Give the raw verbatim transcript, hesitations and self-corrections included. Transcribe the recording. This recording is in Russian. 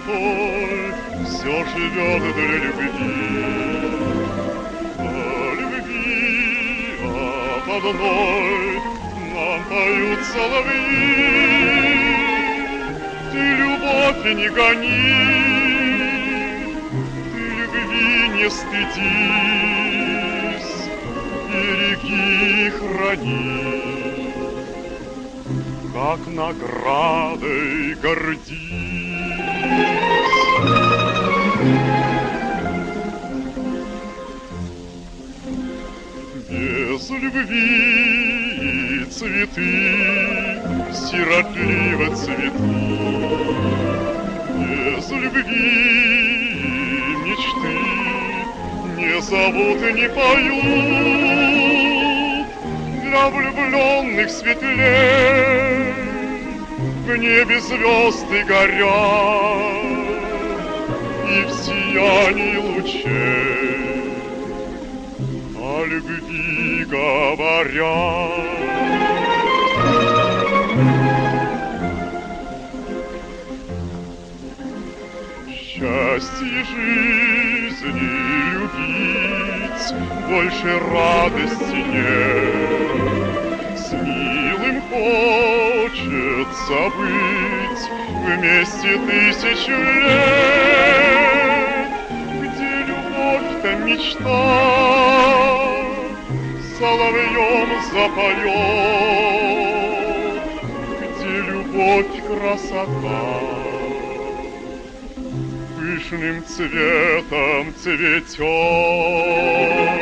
простой все живет для любви. О любви от одной нам поют соловьи. Ты любовь не гони, ты любви не стыдись, береги и храни, как наградой гордись. Без любви цветы сиротливо цветут, без любви мечты не зовут и не поют. Для влюбленных светлей в небе звезды горят, и в сиянии лучей о любви говорят. Счастье жизни любить больше радости нет. С милым хочется быть вместе тысячу лет. Где любовь-то мечта соловьем запоет, где любовь красота пышным цветом цветет.